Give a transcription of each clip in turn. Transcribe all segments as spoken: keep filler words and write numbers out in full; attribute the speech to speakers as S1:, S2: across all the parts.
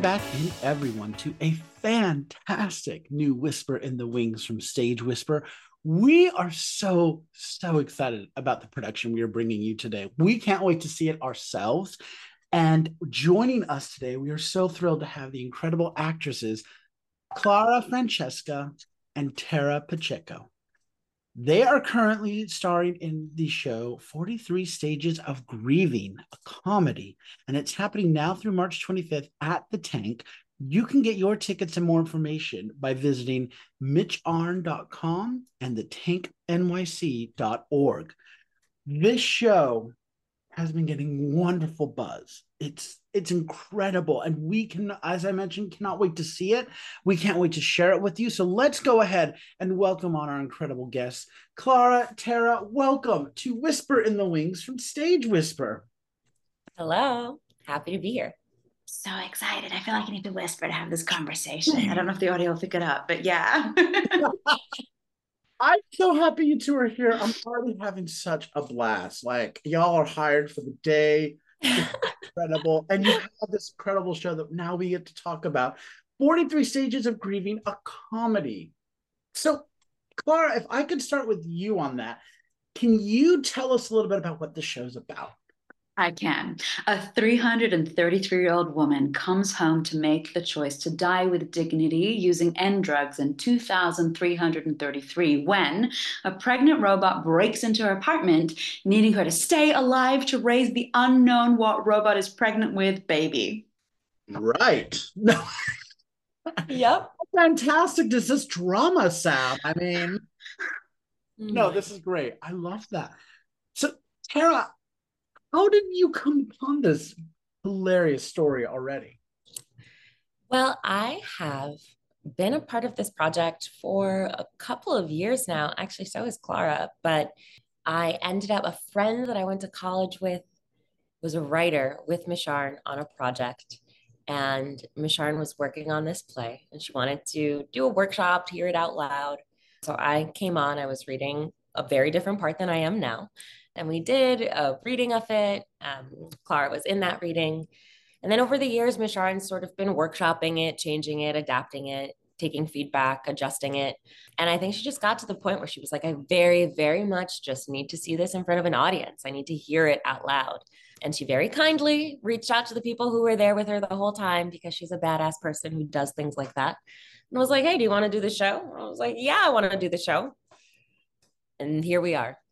S1: back in, everyone, to a fantastic new Whisper in the Wings from Stage Whisper. We are so, so excited about the production we are bringing you today. We can't wait to see it ourselves. And joining us today, we are so thrilled to have the incredible actresses Clara Francesca and Tara Pacheco. They are currently starring in the show forty-three Stages of Grieving, a comedy, and it's happening now through March twenty-fifth at the Tank. You can get your tickets and more information by visiting mitch arn dot com and the tank n y c dot org. This show has been getting wonderful buzz. It's it's incredible. And we can, as I mentioned, cannot wait to see it. We can't wait to share it with you. So let's go ahead and welcome on our incredible guests. Clara, Tara, welcome to Whisper in the Wings from Stage Whisper.
S2: Hello. Happy to be here.
S3: So excited. I feel like I need to whisper to have this conversation. I don't know if the audio will pick it up, but yeah.
S1: I'm so happy you two are here. I'm already having such a blast. Like, y'all are hired for the day. It's incredible. And you have this incredible show that now we get to talk about. forty-three Stages of Grieving, a comedy. So, Clara, if I could start with you on that, can you tell us a little bit about what the show's about?
S3: I can. A three hundred thirty-three-year-old woman comes home to make the choice to die with dignity using end drugs in two thousand three hundred thirty-three when a pregnant robot breaks into her apartment, needing her to stay alive to raise the unknown what robot is pregnant with baby.
S1: Right. No.
S2: Yep.
S1: Fantastic does this drama sound? I mean,
S2: Mm.
S1: no, this is great. I love that. So, Tara, how did you come upon this hilarious story already?
S2: Well, I have been a part of this project for a couple of years now. Actually, so is Clara, but I ended up, a friend that I went to college with was a writer with Misharn on a project. And Misharn was working on this play and she wanted to do a workshop to hear it out loud. So I came on, I was reading a very different part than I am now. And we did a reading of it. Um, Clara was in that reading. And then over the years, Misharn's sort of been workshopping it, changing it, adapting it, taking feedback, adjusting it. And I think she just got to the point where she was like, I very, very much just need to see this in front of an audience. I need to hear it out loud. And she very kindly reached out to the people who were there with her the whole time because she's a badass person who does things like that. And was like, hey, do you want to do the show? I was like, yeah, I want to do the show. And here we are.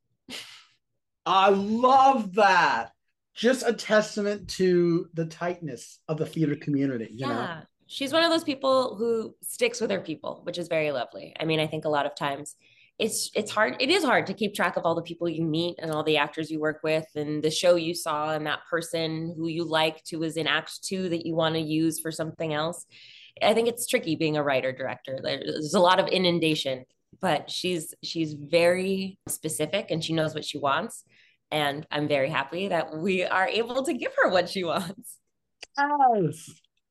S1: I love that. Just a testament to the tightness of the theater community, you
S2: yeah.
S1: know?
S2: She's one of those people who sticks with her people, which is very lovely. I mean, I think a lot of times it's it's hard. It is hard to keep track of all the people you meet and all the actors you work with and the show you saw and that person who you liked who was in act two that you want to use for something else. I think it's tricky being a writer director. There's a lot of inundation, but she's she's very specific and she knows what she wants. And I'm very happy that we are able to give her what she wants.
S1: Yes.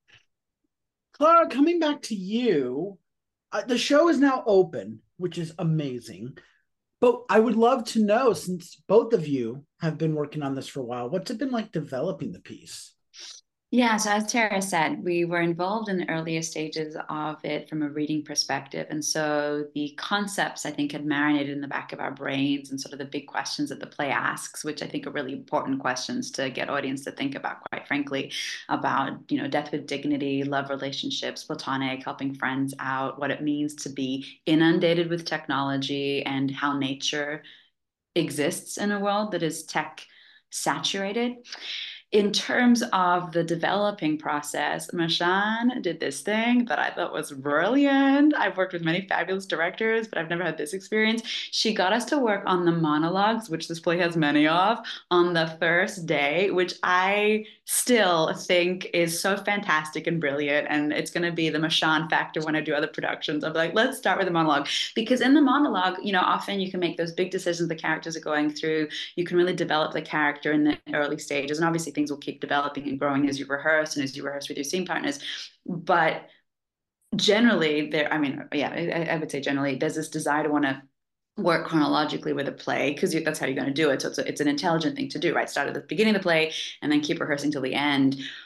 S1: Clara, coming back to you, uh, the show is now open, which is amazing. But I would love to know, since both of you have been working on this for a while, what's it been like developing the piece?
S3: Yeah, so as Tara said, we were involved in the earlier stages of it from a reading perspective. And so the concepts, I think, had marinated in the back of our brains and sort of the big questions that the play asks, which I think are really important questions to get audience to think about, quite frankly, about, you know, death with dignity, love relationships, platonic, helping friends out, what it means to be inundated with technology and how nature exists in a world that is tech saturated. In terms of the developing process, Misharn did this thing that I thought was brilliant. I've worked with many fabulous directors, but I've never had this experience. She got us to work on the monologues, which this play has many of, on the first day, which I still think is so fantastic and brilliant. And it's going to be the Misharn factor when I do other productions. I'll be like, let's start with a monologue. Because in the monologue, you know, often you can make those big decisions the characters are going through. You can really develop the character in the early stages. And obviously things will keep developing and growing as you rehearse and as you rehearse with your scene partners. But generally there, I mean, yeah, I, I would say generally there's this desire to want to work chronologically with a play because that's how you're going to do it. So it's, a, it's an intelligent thing to do, right? Start at the beginning of the play and then keep rehearsing till the end.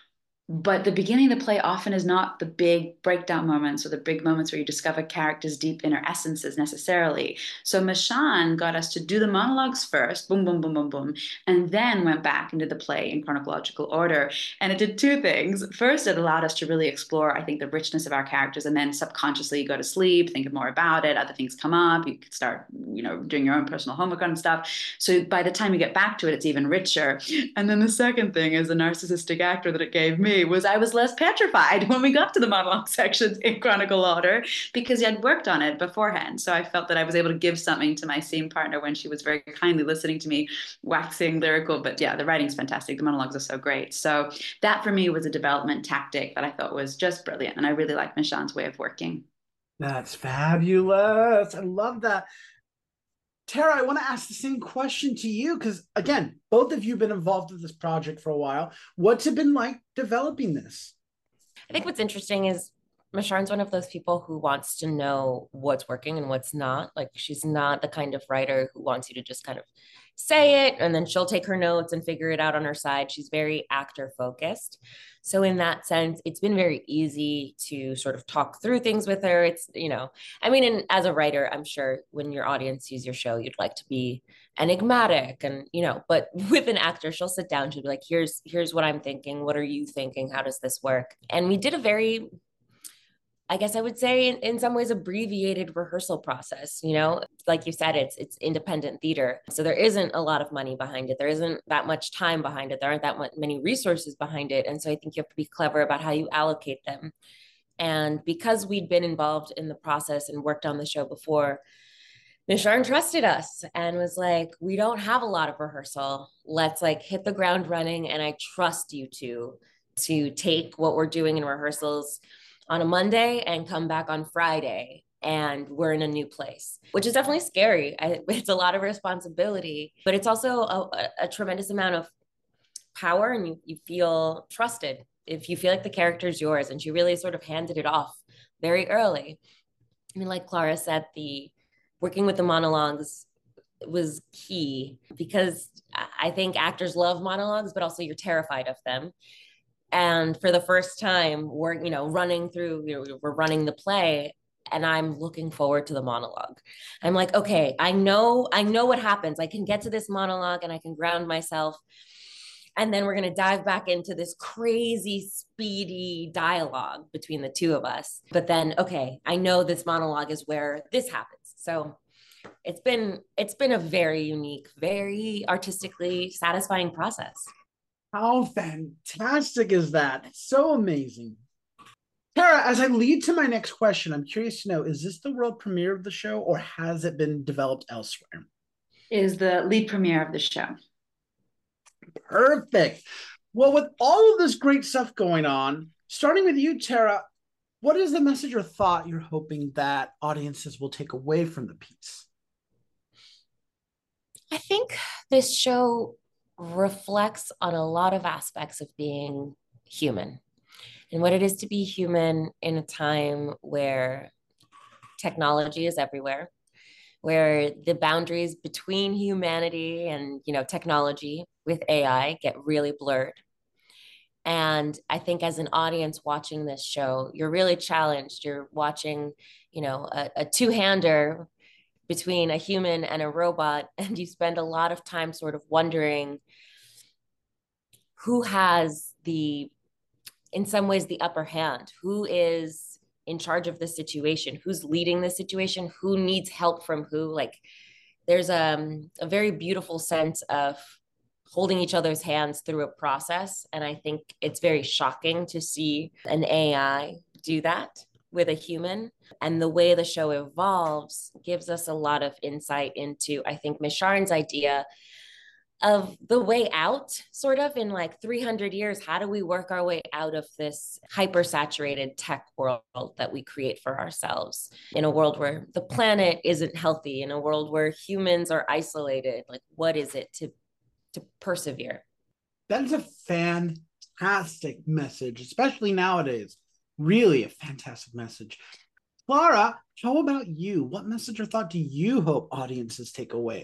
S3: But the beginning of the play often is not the big breakdown moments or the big moments where you discover characters' deep inner essences necessarily. So Mashan got us to do the monologues first, boom, boom, boom, boom, boom, and then went back into the play in chronological order. And it did two things. First, it allowed us to really explore, I think, the richness of our characters, and then subconsciously you go to sleep, think more about it, other things come up, you could start, you know, doing your own personal homework and stuff. So by the time you get back to it, it's even richer. And then the second thing is the narcissistic actor that it gave me was I was less petrified when we got to the monologue sections in chronicle order because I'd worked on it beforehand. So I felt that I was able to give something to my scene partner when she was very kindly listening to me waxing lyrical. But yeah, the writing's fantastic. The monologues are so great. So that for me was a development tactic that I thought was just brilliant. And I really like Mashan's way of working.
S1: That's fabulous. I love that. Tara, I want to ask the same question to you because, again, both of you have been involved with this project for a while. What's it been like developing this?
S2: I think what's interesting is Masharon's one of those people who wants to know what's working and what's not. Like, she's not the kind of writer who wants you to just kind of say it and then she'll take her notes and figure it out on her side. She's very actor focused. So in that sense, it's been very easy to sort of talk through things with her. It's, you know, I mean, and as a writer, I'm sure when your audience sees your show, you'd like to be enigmatic and, you know, but with an actor, she'll sit down, she'll be like, here's, here's what I'm thinking. What are you thinking? How does this work? And we did a very, I guess I would say in, in some ways abbreviated rehearsal process, you know, like you said, it's it's independent theater. So there isn't a lot of money behind it. There isn't that much time behind it. There aren't that much, many resources behind it. And so I think you have to be clever about how you allocate them. And because we'd been involved in the process and worked on the show before, Nisharan trusted us and was like, we don't have a lot of rehearsal. Let's like hit the ground running. And I trust you to, to take what we're doing in rehearsals on a Monday and come back on Friday and we're in a new place, which is definitely scary. I, it's a lot of responsibility, but it's also a, a tremendous amount of power and you, you feel trusted if you feel like the character is yours. And she really sort of handed it off very early. I mean, like Clara said, the working with the monologues was key because I think actors love monologues, but also you're terrified of them. And for the first time, we're, you know, running through, you know, we're running the play and I'm looking forward to the monologue. I'm like, okay, I know, I know what happens. I can get to this monologue and I can ground myself. And then we're going to dive back into this crazy, speedy dialogue between the two of us. But then, okay, I know this monologue is where this happens. So it's been, it's been a very unique, very artistically satisfying process.
S1: How fantastic is that? So amazing. Tara, as I lead to my next question, I'm curious to know, is this the world premiere of the show or has it been developed elsewhere?
S3: Is the lead premiere of the show.
S1: Perfect. Well, with all of this great stuff going on, starting with you, Tara, what is the message or thought you're hoping that audiences will take away from the piece?
S2: I think this show reflects on a lot of aspects of being human and what it is to be human in a time where technology is everywhere, where the boundaries between humanity and, you know, technology with A I get really blurred. And I think as an audience watching this show, you're really challenged. You're watching, you know, a, a two-hander between a human and a robot, and you spend a lot of time sort of wondering who has the, in some ways, the upper hand, who is in charge of the situation, who's leading the situation, who needs help from who. Like there's a, a very beautiful sense of holding each other's hands through a process. And I think it's very shocking to see an A I do that with a human. And the way the show evolves gives us a lot of insight into, I think, Misharan's idea of the way out, sort of in like three hundred years. How do we work our way out of this hyper-saturated tech world that we create for ourselves in a world where the planet isn't healthy, in a world where humans are isolated? Like, what is it to, to persevere?
S1: That is a fantastic message, especially nowadays. Really a fantastic message. Clara, how about you? What message or thought do you hope audiences take away?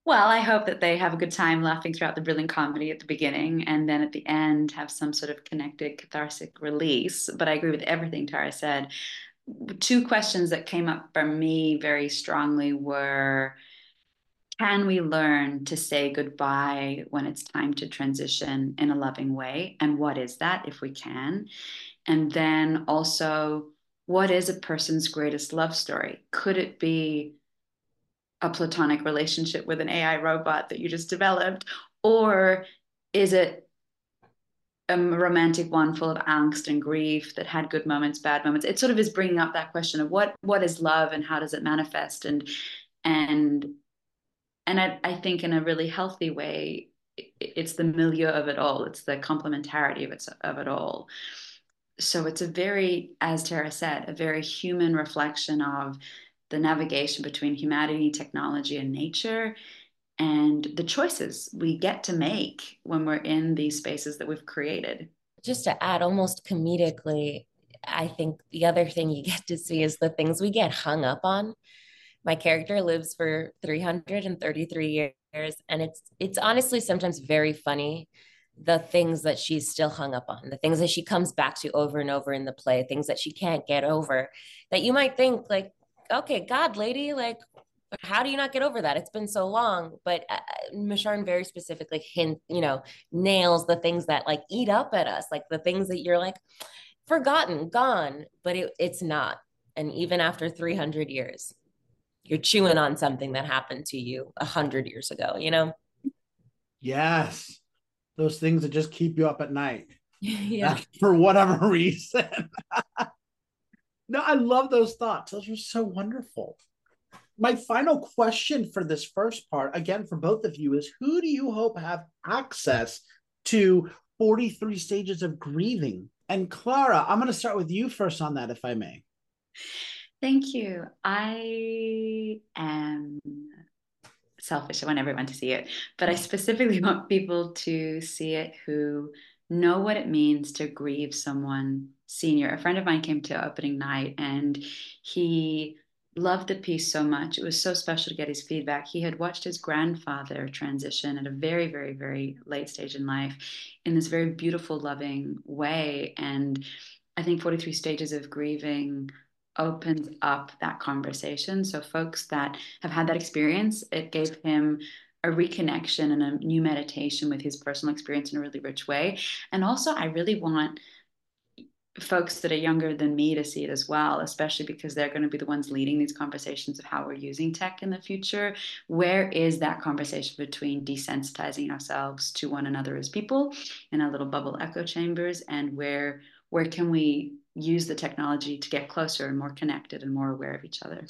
S3: Well, I hope that they have a good time laughing throughout the brilliant comedy at the beginning and then at the end have some sort of connected cathartic release. But I agree with everything Tara said. Two questions that came up for me very strongly were, can we learn to say goodbye when it's time to transition in a loving way? And what is that if we can? And then also, what is a person's greatest love story? Could it be a platonic relationship with an A I robot that you just developed? Or is it a romantic one full of angst and grief that had good moments, bad moments? It sort of is bringing up that question of what what is love and how does it manifest? And and and I, I think in a really healthy way, it's the milieu of it all. It's the complementarity of it of it all. So it's a very, as Tara said, a very human reflection of the navigation between humanity, technology, and nature, and the choices we get to make when we're in these spaces that we've created.
S2: Just to add, almost comedically, I think the other thing you get to see is the things we get hung up on. My character lives for three hundred thirty-three years, and it's it's honestly sometimes very funny, the things that she's still hung up on, the things that she comes back to over and over in the play, things that she can't get over, that you might think like, okay, God, lady, like, how do you not get over that? It's been so long. But uh, Mashar very specifically hint, you know, nails the things that like eat up at us, like the things that you're like forgotten, gone, but it, it's not. And even after three hundred years, you're chewing on something that happened to you a hundred years ago, you know?
S1: Yes. Those things that just keep you up at night.
S2: Yeah.
S1: Uh, for whatever reason. No, I love those thoughts. Those are so wonderful. My final question for this first part, again, for both of you, is who do you hope have access to forty-three Stages of Grieving? And Clara, I'm going to start with you first on that, if I may.
S3: Thank you. I am selfish. I want everyone to see it, but I specifically want people to see it who know what it means to grieve someone senior. A friend of mine came to opening night and he loved the piece so much. It was so special to get his feedback. He had watched his grandfather transition at a very, very, very late stage in life in this very beautiful, loving way. And I think forty-three Stages of Grieving opens up that conversation. So folks that have had that experience, it gave him a reconnection and a new meditation with his personal experience in a really rich way. And also, I really want folks that are younger than me to see it as well, especially because they're going to be the ones leading these conversations of how we're using tech in the future. Where is that conversation between desensitizing ourselves to one another as people in our little bubble echo chambers, and where where can we use the technology to get closer and more connected and more aware of each other?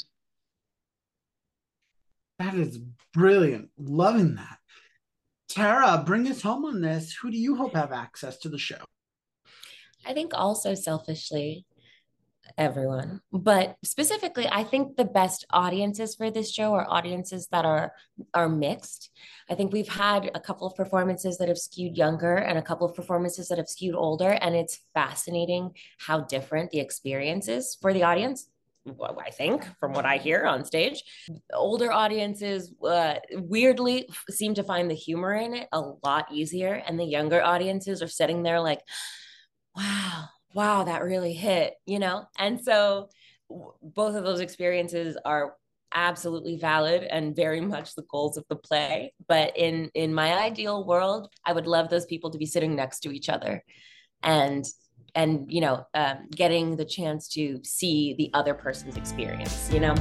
S1: That is brilliant. Loving that. Tara, bring us home on this. Who do you hope have access to the show?
S2: I think also selfishly, everyone, but specifically, I think the best audiences for this show are audiences that are are mixed. I think we've had a couple of performances that have skewed younger and a couple of performances that have skewed older, and it's fascinating how different the experience is for the audience. I think from what I hear on stage, older audiences uh, weirdly seem to find the humor in it a lot easier, and the younger audiences are sitting there like, wow, wow, that really hit, you know? And so w- both of those experiences are absolutely valid and very much the goals of the play. But in in my ideal world, I would love those people to be sitting next to each other and and you know um, getting the chance to see the other person's experience, you know?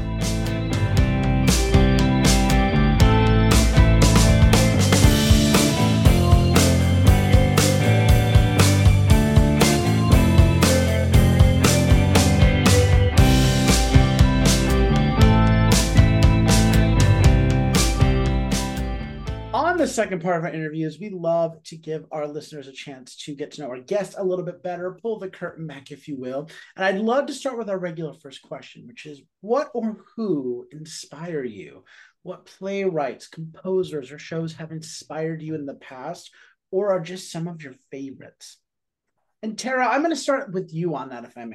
S1: On the second part of our interviews, we love to give our listeners a chance to get to know our guests a little bit better, pull the curtain back, if you will. And I'd love to start with our regular first question, which is what or who inspire you? What playwrights, composers, or shows have inspired you in the past, or are just some of your favorites? And Tara, I'm going to start with you on that, if I may.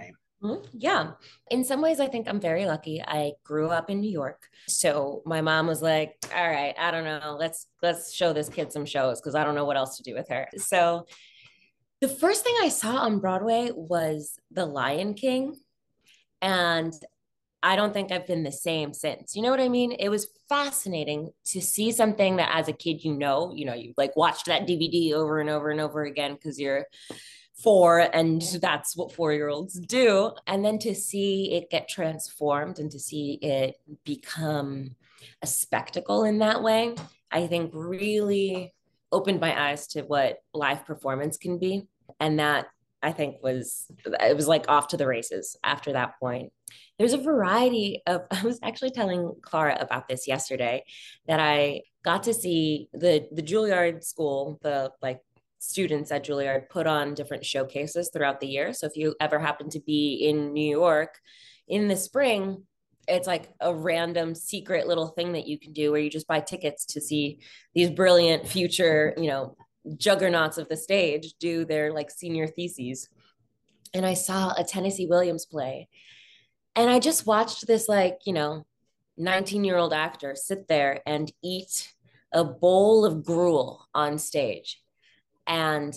S2: Mhm. Yeah. In some ways, I think I'm very lucky. I grew up in New York. So my mom was like, all right, I don't know. Let's let's show this kid some shows because I don't know what else to do with her. So the first thing I saw on Broadway was The Lion King. And I don't think I've been the same since. You know what I mean? It was fascinating to see something that as a kid, you know, you know, you like watched that D V D over and over and over again because you're four and that's what four-year-olds do. And then to see it get transformed and to see it become a spectacle in that way, I think really opened my eyes to what live performance can be. And that I think was, it was like off to the races after that point. There's a variety of, I was actually telling Clara about this yesterday, that I got to see the the Juilliard School, the like students at Juilliard put on different showcases throughout the year. So if you ever happen to be in New York in the spring, it's like a random secret little thing that you can do where you just buy tickets to see these brilliant future, you know, juggernauts of the stage do their like senior theses. And I saw a Tennessee Williams play. And I just watched this like, you know, nineteen year old actor sit there and eat a bowl of gruel on stage. And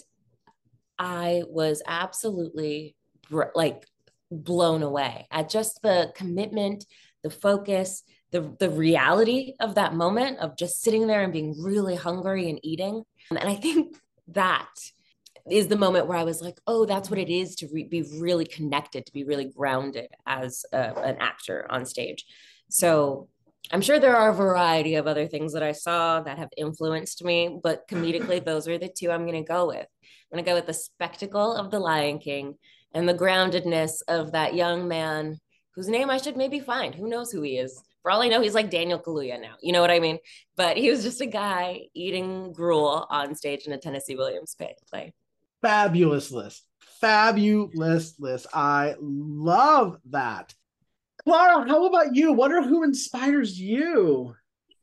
S2: I was absolutely like blown away at just the commitment, the focus, the, the reality of that moment of just sitting there and being really hungry and eating. And I think that is the moment where I was like, oh, that's what it is to re- be really connected, to be really grounded as a, an actor on stage. So I'm sure there are a variety of other things that I saw that have influenced me, but comedically, those are the two I'm going to go with. I'm going to go with the spectacle of The Lion King and the groundedness of that young man whose name I should maybe find. Who knows who he is? For all I know, he's like Daniel Kaluuya now. You know what I mean? But he was just a guy eating gruel on stage in a Tennessee Williams play.
S1: Fabulous list. Fabulous list. I love that. Clara, how about you? What or who inspires you?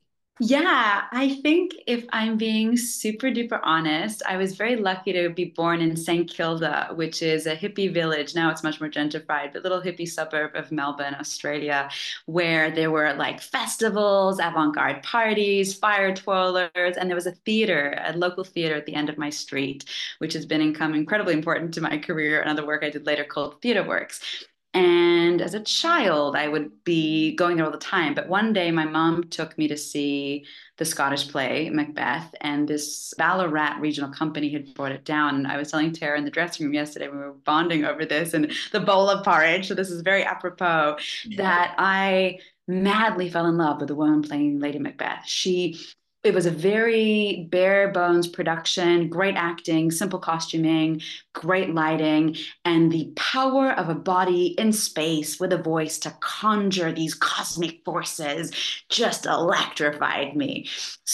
S3: Yeah, I think if I'm being super duper honest, I was very lucky to be born in Saint Kilda, which is a hippie village. Now it's much more gentrified, but little hippie suburb of Melbourne, Australia, where there were like festivals, avant-garde parties, fire twirlers, and there was a theater, a local theater at the end of my street, which has been income incredibly important to my career and other work I did later called Theater Works. And as a child, I would be going there all the time. But one day, my mom took me to see the Scottish play, Macbeth, and this Ballarat regional company had brought it down. And I was telling Tara in the dressing room yesterday, we were bonding over this and the bowl of porridge. So this is very apropos that I madly fell in love with the woman playing Lady Macbeth. She It was a very bare bones production, great acting, simple costuming, great lighting, and the power of a body in space with a voice to conjure these cosmic forces just electrified me.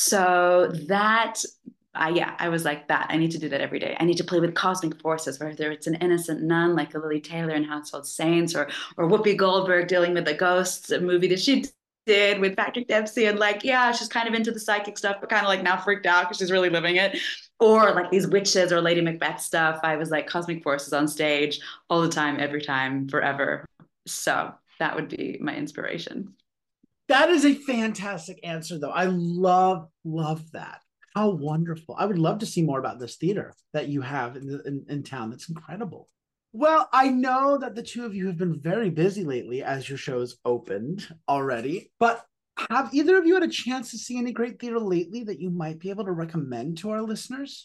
S3: So that uh, yeah, I was like that. I need to do that every day. I need to play with cosmic forces, whether it's an innocent nun like a Lily Taylor in Household Saints, or or Whoopi Goldberg dealing with the ghosts, a movie that she did with Patrick Dempsey, and like, yeah, she's kind of into the psychic stuff, but kind of like now freaked out because she's really living it. Or like these witches or Lady Macbeth stuff. I was like cosmic forces on stage all the time, every time, forever. So that would be my inspiration.
S1: That is a fantastic answer, though. I love, love that. How wonderful. I would love to see more about this theater that you have in, the, in, in town. That's incredible. Well, I know that the two of you have been very busy lately as your shows opened already, but have either of you had a chance to see any great theater lately that you might be able to recommend to our listeners?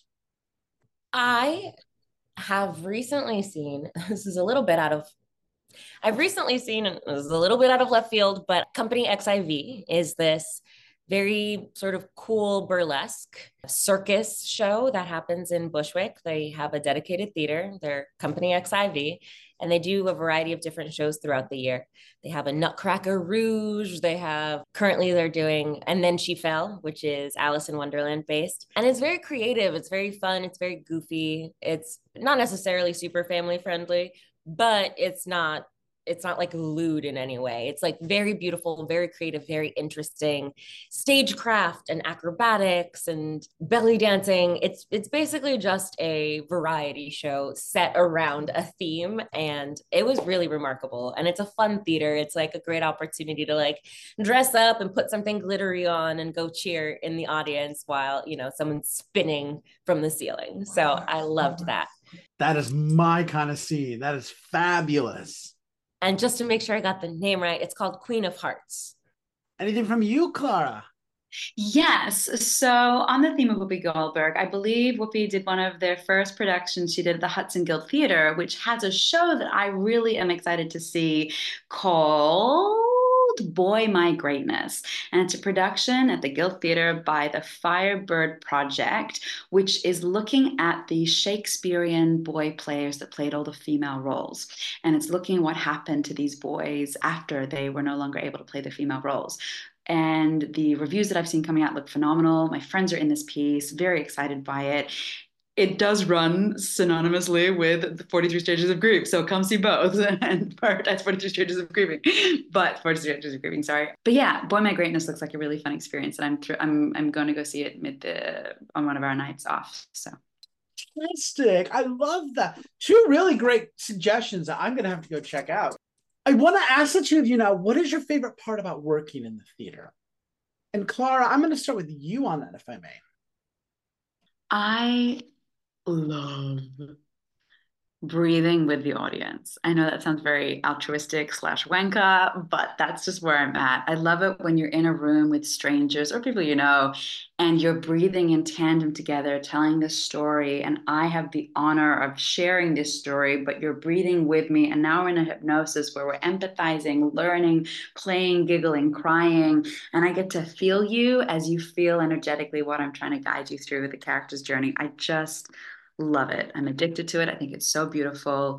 S2: I have recently seen, this is a little bit out of, I've recently seen, and this is a little bit out of left field, but Company X I V is this very sort of cool burlesque circus show that happens in Bushwick. They have a dedicated theater, their Company X I V, and they do a variety of different shows throughout the year. They have a Nutcracker Rouge. They have, currently they're doing And Then She Fell, which is Alice in Wonderland based. And it's very creative. It's very fun. It's very goofy. It's not necessarily super family friendly, but it's not it's not like lewd in any way. It's like very beautiful, very creative, very interesting stagecraft and acrobatics and belly dancing. It's it's basically just a variety show set around a theme, and it was really remarkable. And it's a fun theater. It's like a great opportunity to like dress up and put something glittery on and go cheer in the audience while, you know, someone's spinning from the ceiling. So I loved that.
S1: That is my kind of scene. That is fabulous.
S2: And just to make sure I got the name right, it's called Queen of Hearts.
S1: Anything from you, Clara?
S3: Yes. So on the theme of Whoopi Goldberg, I believe Whoopi did one of their first productions. She did at the Hudson Guild Theater, which has a show that I really am excited to see called Boy My Greatness. And it's a production at the Guild Theater by the Firebird Project, which is looking at the Shakespearean boy players that played all the female roles. And it's looking at what happened to these boys after they were no longer able to play the female roles. And the reviews that I've seen coming out look phenomenal. My friends are in this piece, very excited by it. It does run synonymously with the forty-three Stages of Grief. So come see both and prioritize forty-three Stages of Grieving, but forty-three Stages of Grieving, sorry. But yeah, Boy My Greatness looks like a really fun experience. And I'm th- I'm I'm going to go see it mid the, on one of our nights off. So.
S1: Fantastic. I love that. Two really great suggestions that I'm going to have to go check out. I want to ask the two of you now, what is your favorite part about working in the theater? And Clara, I'm going to start with you on that, if I may.
S3: I love breathing with the audience. I know that sounds very altruistic slash wanka, but that's just where I'm at. I love it when you're in a room with strangers or people you know, and you're breathing in tandem together, telling this story. And I have the honor of sharing this story, but you're breathing with me. And now we're in a hypnosis where we're empathizing, learning, playing, giggling, crying. And I get to feel you as you feel energetically what I'm trying to guide you through the character's journey. I just love it. I'm addicted to it. I think it's so beautiful.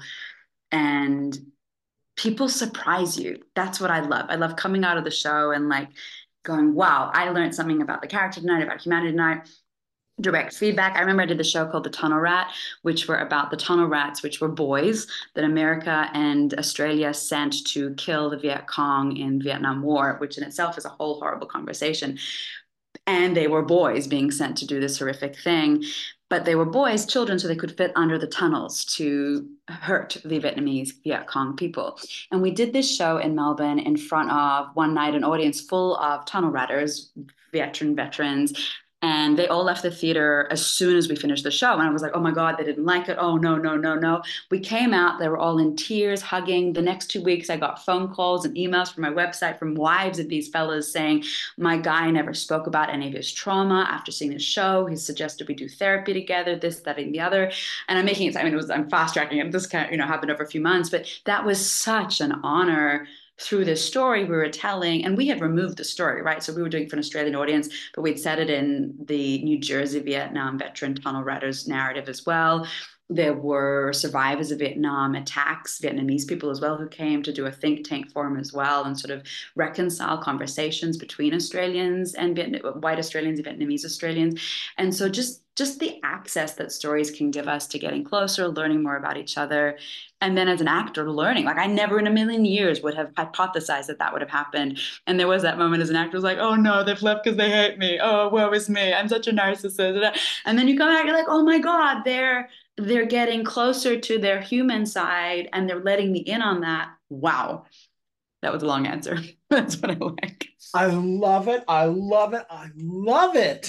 S3: And people surprise you. That's what I love. I love coming out of the show and like going, wow, I learned something about the character tonight, about humanity tonight. Direct feedback. I remember I did the show called The Tunnel Rat, which were about the tunnel rats, which were boys that America and Australia sent to kill the Viet Cong in Vietnam War, which in itself is a whole horrible conversation. And they were boys being sent to do this horrific thing. But they were boys, children, so they could fit under the tunnels to hurt the Vietnamese Viet Cong people. And we did this show in Melbourne in front of one night an audience full of tunnel ratters, veteran veterans. And they all left the theater as soon as we finished the show. And I was like, oh my God, they didn't like it. Oh, no, no, no, no. We came out, they were all in tears, hugging. The next two weeks, I got phone calls and emails from my website from wives of these fellas saying, my guy never spoke about any of his trauma after seeing the show. He suggested we do therapy together, this, that, and the other. And I'm making it, I mean, it was, I'm fast tracking it. This kind of, you know, happened over a few months, but that was such an honor through this story we were telling, and we had removed the story, right? So we were doing it for an Australian audience, but we'd set it in the New Jersey Vietnam veteran tunnel ratters narrative as well. There were survivors of Vietnam attacks, Vietnamese people as well, who came to do a think tank forum as well and sort of reconcile conversations between Australians and Viet- white Australians and Vietnamese Australians. And so just, just the access that stories can give us to getting closer, learning more about each other. And then as an actor, learning, like I never in a million years would have hypothesized that that would have happened. And there was that moment as an actor, was like, oh no, they've left because they hate me. Oh, woe is me. I'm such a narcissist. And then you come out, you're like, oh my God, they're, they're getting closer to their human side and they're letting me in on that. Wow. That was a long answer. That's what I like.
S1: I love it. I love it. I love it.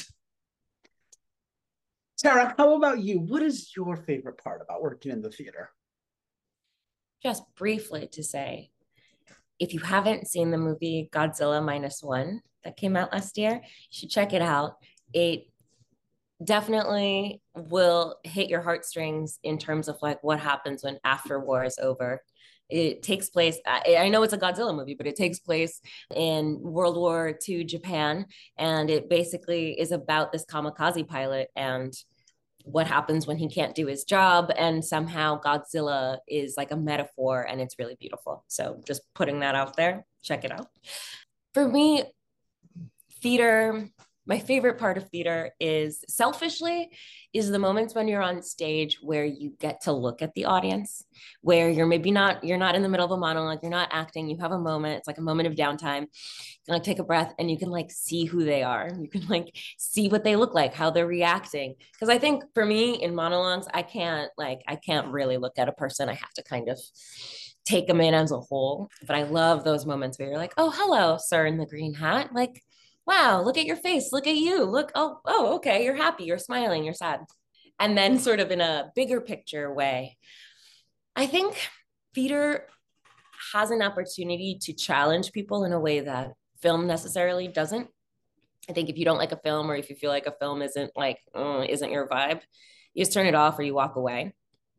S1: Sarah, how about you? What is your favorite part about working in the theater?
S2: Just briefly to say, if you haven't seen the movie Godzilla Minus One that came out last year, you should check it out. It definitely will hit your heartstrings in terms of like what happens when after war is over. It takes place, I know it's a Godzilla movie, but it takes place in World War Two Japan. And it basically is about this kamikaze pilot and what happens when he can't do his job. And somehow Godzilla is like a metaphor and it's really beautiful. So just putting that out there, check it out. For me, theater My favorite part of theater is, selfishly, is the moments when you're on stage where you get to look at the audience, where you're maybe not, you're not in the middle of a monologue, you're not acting, you have a moment, it's like a moment of downtime. You can like take a breath and you can like see who they are. You can like see what they look like, how they're reacting. Because I think for me in monologues, I can't like, I can't really look at a person. I have to kind of take them in as a whole. But I love those moments where you're like, oh, hello, sir in the green hat. Like, wow, look at your face, look at you, look, oh, oh, okay, you're happy, you're smiling, you're sad. And then sort of in a bigger picture way, I think theater has an opportunity to challenge people in a way that film necessarily doesn't. I think if you don't like a film, or if you feel like a film isn't like, uh, isn't your vibe, you just turn it off or you walk away.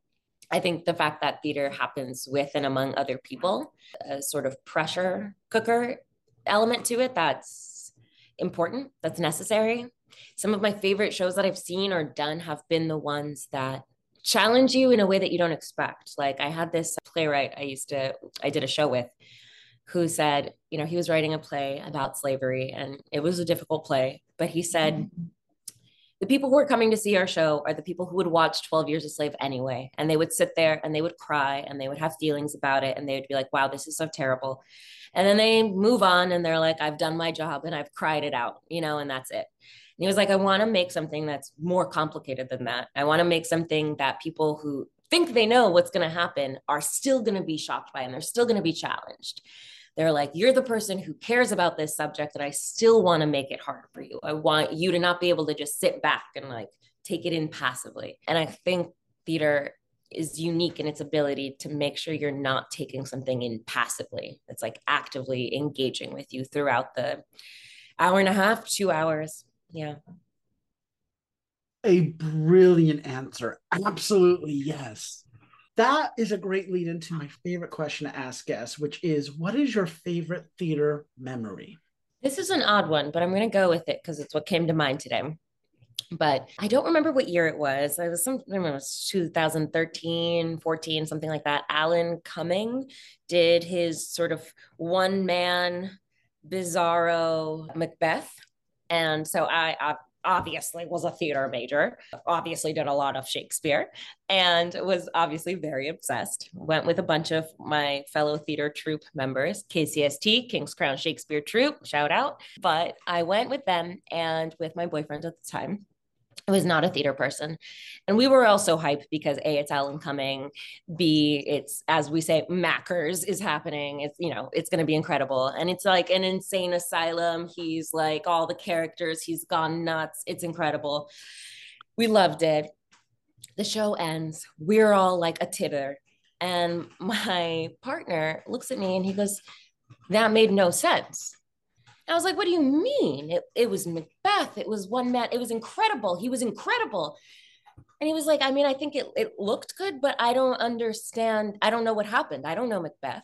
S2: I think the fact that theater happens with and among other people, a sort of pressure cooker element to it, that's important, that's necessary. Some of my favorite shows that I've seen or done have been the ones that challenge you in a way that you don't expect. Like I had this playwright I used to, I did a show with, who said, you know, he was writing a play about slavery and it was a difficult play, but he said, the people who are coming to see our show are the people who would watch twelve Years a Slave anyway. And they would sit there and they would cry and they would have feelings about it. And they would be like, wow, this is so terrible. And then they move on and they're like, I've done my job and I've cried it out, you know, and that's it. And he was like, I want to make something that's more complicated than that. I want to make something that people who think they know what's going to happen are still going to be shocked by, and they're still going to be challenged. They're like, you're the person who cares about this subject, and I still want to make it hard for you. I want you to not be able to just sit back and like take it in passively. And I think theater is unique in its ability to make sure you're not taking something in passively. It's like actively engaging with you throughout the hour and a half, two hours. Yeah.
S1: A brilliant answer. Absolutely, yes. That is a great lead into my favorite question to ask guests, which is, what is your favorite theater memory?
S2: This is an odd one, but I'm going to go with it because it's what came to mind today. But I don't remember what year it was. I was some, I remember it was two thousand thirteen, fourteen, something like that. Alan Cumming did his sort of one man bizarro Macbeth. And so I, I obviously was a theater major, obviously did a lot of Shakespeare, and was obviously very obsessed. Went with a bunch of my fellow theater troupe members, K C S T, King's Crown Shakespeare Troupe, shout out. But I went with them and with my boyfriend at the time. I was not a theater person. And we were also hyped because A, it's Alan Cumming, B, it's, as we say, Mackers is happening. It's, you know, it's going to be incredible. And it's like an insane asylum. He's like all the characters, he's gone nuts. It's incredible. We loved it. The show ends. We're all like a titter. And my partner looks at me and he goes, that made no sense. I was like, what do you mean? It, it was Macbeth. It was one man. It was incredible. He was incredible. And he was like, I mean, I think it, it looked good, but I don't understand. I don't know what happened. I don't know Macbeth.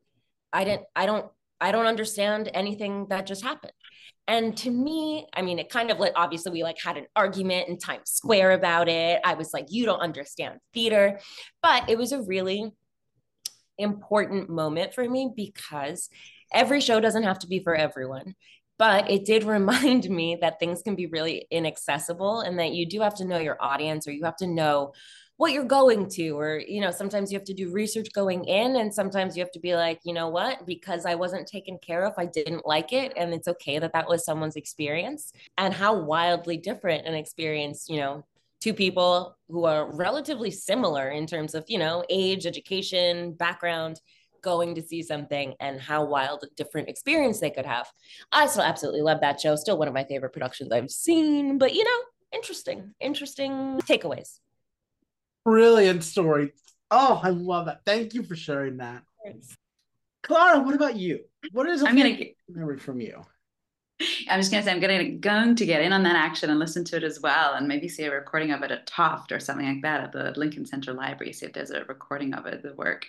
S2: I didn't, I don't, I don't understand anything that just happened. And to me, I mean, it kind of like, obviously we like had an argument in Times Square about it. I was like, you don't understand theater, but it was a really important moment for me because every show doesn't have to be for everyone, but it did remind me that things can be really inaccessible and that you do have to know your audience, or you have to know what you're going to, or, you know, sometimes you have to do research going in, and sometimes you have to be like, you know what, because I wasn't taken care of, I didn't like it. And it's okay that that was someone's experience. And how wildly different an experience, you know, two people who are relatively similar in terms of, you know, age, education, background, going to see something, and how wild a different experience they could have. I still absolutely love that show. Still one of my favorite productions I've seen, but you know, interesting, interesting takeaways.
S1: Brilliant story. Oh, I love that. Thank you for sharing that. Thanks. Clara, what about you? What is a
S3: I'm gonna
S1: memory from you?
S3: I'm just gonna say I'm gonna going to get in on that action and listen to it as well, and maybe see a recording of it at Toft or something like that at the Lincoln Center Library. See if there's a recording of it, the work.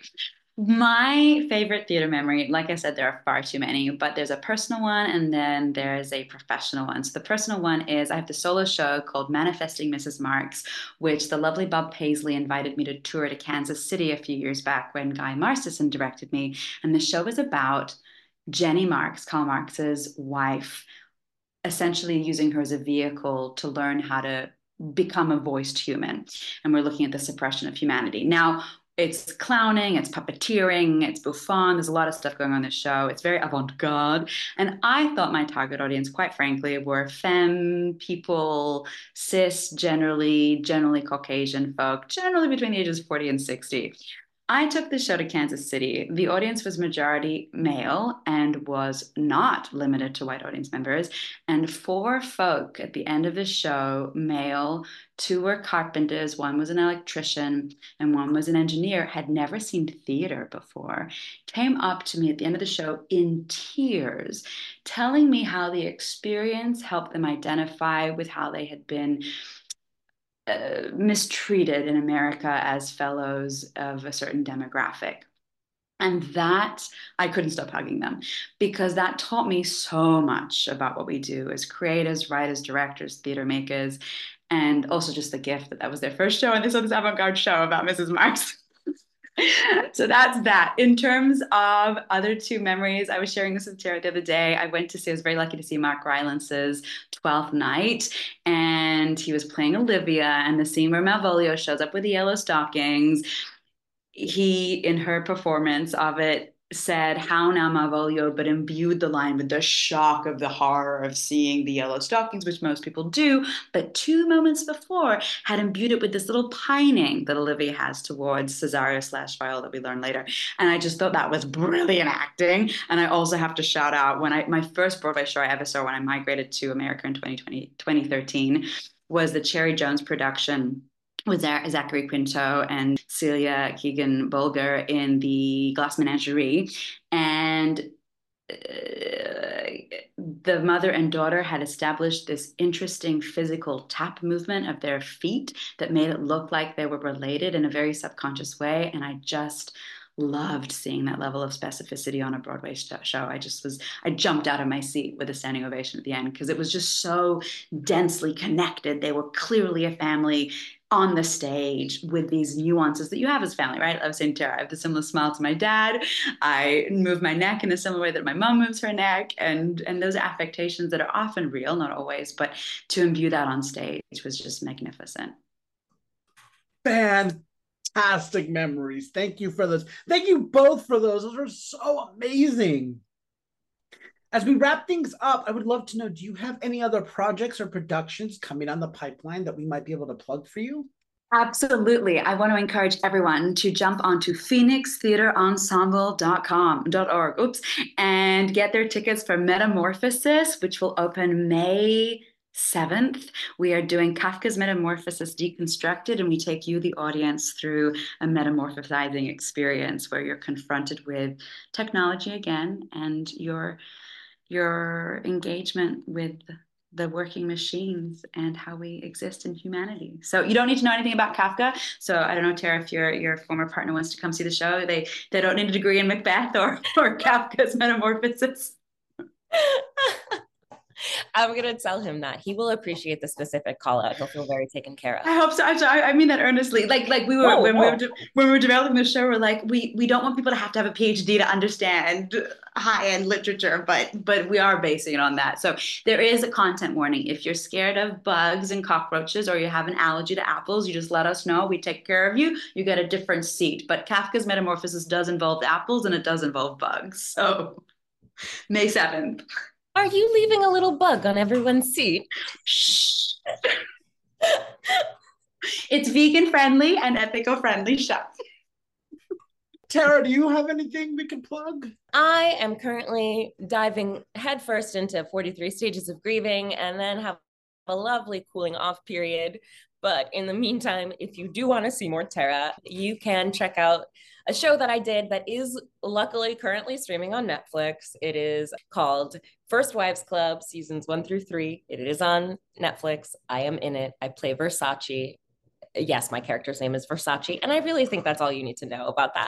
S3: My favorite theater memory, like I said, there are far too many, but there's a personal one and then there's a professional one. So the personal one is I have the solo show called Manifesting Missus Marks, which the lovely Bob Paisley invited me to tour to Kansas City a few years back when Guy Masterson directed me. And the show is about Jenny Marks, Karl Marx's wife, essentially using her as a vehicle to learn how to become a voiced human. And we're looking at the suppression of humanity. Now, it's clowning, it's puppeteering, it's Buffon. There's a lot of stuff going on in this show. It's very avant-garde. And I thought my target audience, quite frankly, were femme people, cis, generally, generally Caucasian folk, generally between the ages of forty and sixty. I took the show to Kansas City. The audience was majority male and was not limited to white audience members. And four folk at the end of the show, male, two were carpenters, one was an electrician, and one was an engineer, had never seen theater before, came up to me at the end of the show in tears, telling me how the experience helped them identify with how they had been uh, mistreated in America as fellows of a certain demographic. And that, I couldn't stop hugging them because that taught me so much about what we do as creators, writers, directors, theater makers, and also just the gift that that was their first show and they saw this avant-garde show about Missus Marx. So that's that. In terms of other two memories, I was sharing this with Tara the other day. I went to see, I was very lucky to see Mark Rylance's Twelfth Night, and he was playing Olivia, and the scene where Malvolio shows up with the yellow stockings, he, in her performance of it, said, "How now, Malvolio," but imbued the line with the shock of the horror of seeing the yellow stockings, which most people do, but two moments before had imbued it with this little pining that Olivia has towards Cesario slash Viola that we learn later. And I just thought that was brilliant acting. And I also have to shout out, when I, my first Broadway show I ever saw when I migrated to America in twenty twenty, twenty thirteen was the Cherry Jones production with Zachary Quinto and Celia Keegan Bulger in the Glass Menagerie. And uh, the mother and daughter had established this interesting physical tap movement of their feet that made it look like they were related in a very subconscious way. And I just loved seeing that level of specificity on a Broadway show. I just was, I jumped out of my seat with a standing ovation at the end because it was just so densely connected. They were clearly a family on the stage with these nuances that you have as family, right? I was saying, Tara, I have the similar smile to my dad. I move my neck in a similar way that my mom moves her neck. And, and those affectations that are often real, not always, but to imbue that on stage was just magnificent.
S1: Fantastic memories. Thank you for those. Thank you both for those. Those are so amazing. As we wrap things up, I would love to know, do you have any other projects or productions coming on the pipeline that we might be able to plug for you?
S3: Absolutely. I want to encourage everyone to jump onto phoenix theater ensemble dot com dot org, oops, and get their tickets for Metamorphosis, which will open May seventh. We are doing Kafka's Metamorphosis Deconstructed, and we take you, the audience, through a metamorphosizing experience where you're confronted with technology again and your your engagement with the working machines and how we exist in humanity. So you don't need to know anything about Kafka. So I don't know, Tara, if your your former partner wants to come see the show, they they don't need a degree in Macbeth or or Kafka's Metamorphosis.
S2: I'm going to tell him that. He will appreciate the specific call out. He'll feel very taken care of.
S3: I hope so. I, I mean that earnestly. Like, like we were,
S2: whoa,
S3: when,
S2: whoa.
S3: We were de- when we were developing the show, we're like, we, we don't want people to have to have a PhD to understand high-end literature, but, but we are basing it on that. So there is a content warning. If you're scared of bugs and cockroaches, or you have an allergy to apples, you just let us know. We take care of you. You get a different seat. But Kafka's Metamorphosis does involve apples and it does involve bugs. So May seventh.
S2: Are you leaving a little bug on everyone's seat?
S3: Shh. It's vegan friendly and ethical friendly show.
S1: Tara, do you have anything we can plug?
S2: I am currently diving headfirst into forty-three Stages of Grieving and then have a lovely cooling off period. But in the meantime, if you do want to see more Tara, you can check out a show that I did that is luckily currently streaming on Netflix. It is called First Wives Club, seasons one through three. It is on Netflix. I am in it. I play Versace. Yes, my character's name is Versace. And I really think that's all you need to know about that.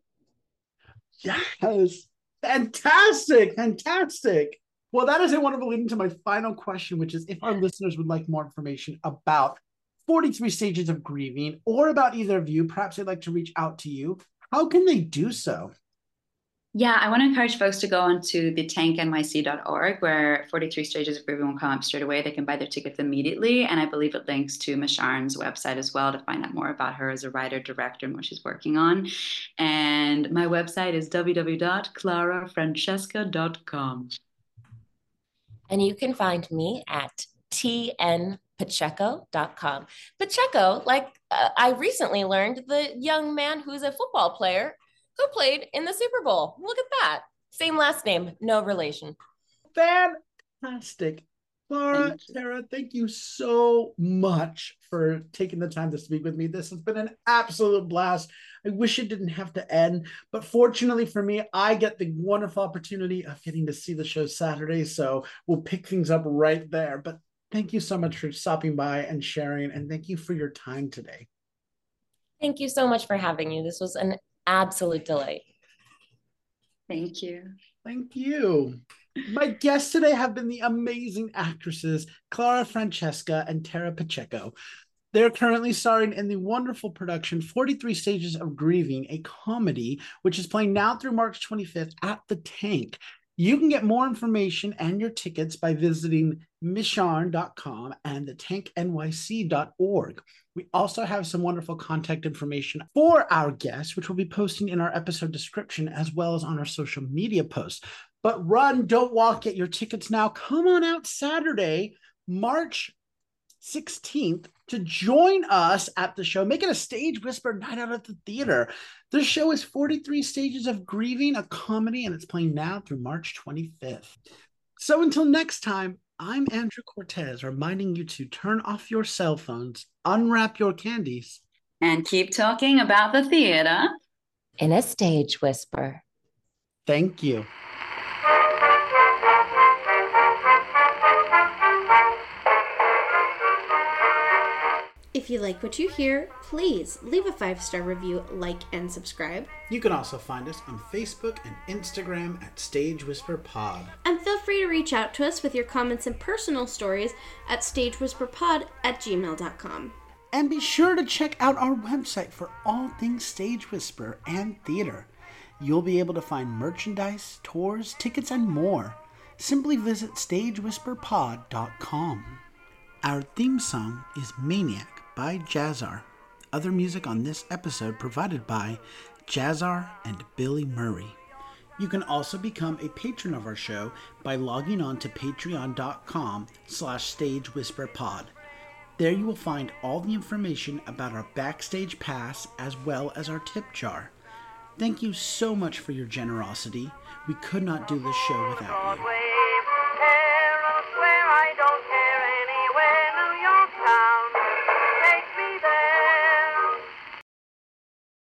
S1: Yes. Fantastic. Fantastic. Well, that is a wonderful leading to my final question, which is if our listeners would like more information about forty-three Stages of Grieving or about either of you, perhaps they'd like to reach out to you, how can they do so?
S3: Yeah, I want to encourage folks to go onto the tank N Y C dot org, where forty-three Stages of Grieving will come up straight away. They can buy their tickets immediately. And I believe it links to Misharn's website as well to find out more about her as a writer, director, and what she's working on. And my website is w w w dot clara francesca dot com.
S2: And you can find me at t n pacheco dot com. Pacheco, like uh, I recently learned, the young man who's a football player who played in the Super Bowl. Look at that. Same last name, no relation.
S1: Fantastic. Clara,
S3: Thank you.
S1: Tara, thank you so much for taking the time to speak with me. This has been an absolute blast. I wish it didn't have to end, but fortunately for me, I get the wonderful opportunity of getting to see the show Saturday, so we'll pick things up right there. But thank you so much for stopping by and sharing, and thank you for your time today.
S2: Thank you so much for having me. This was an absolute delight.
S3: Thank you.
S1: Thank you. My guests today have been the amazing actresses Clara Francesca and Tara Pacheco. They're currently starring in the wonderful production forty-three Stages of Grieving, a comedy, which is playing now through March twenty-fifth at the Tank. You can get more information and your tickets by visiting misharn dot com and the tank N Y C dot org. We also have some wonderful contact information for our guests, which we'll be posting in our episode description as well as on our social media posts. But run, don't walk, get your tickets now. Come on out Saturday, March sixteenth, to join us at the show. Make it a Stage Whisper night out at the theater. The show is forty-three Stages of Grieving, a comedy, and it's playing now through March twenty-fifth. So until next time, I'm Andrew Cortez, reminding you to turn off your cell phones, unwrap your candies,
S3: And keep talking about the theater
S2: In a Stage Whisper.
S1: Thank you.
S4: If you like what you hear, please leave a five-star review, like, and subscribe.
S1: You can also find us on Facebook and Instagram at Stage Whisper Pod.
S4: And feel free to reach out to us with your comments and personal stories at stagewhisperpod at gmail dot com.
S1: And be sure to check out our website for all things Stage Whisper and theater. You'll be able to find merchandise, tours, tickets, and more. Simply visit stage whisper pod dot com. Our theme song is Maniac by Jazzar. Other music on this episode provided by Jazzar and Billy Murray. You can also become a patron of our show by logging on to patreon dot com slash stagewhisperpod. There you will find all the information about our backstage pass as well as our tip jar. Thank you so much for your generosity. We could not do this show without you.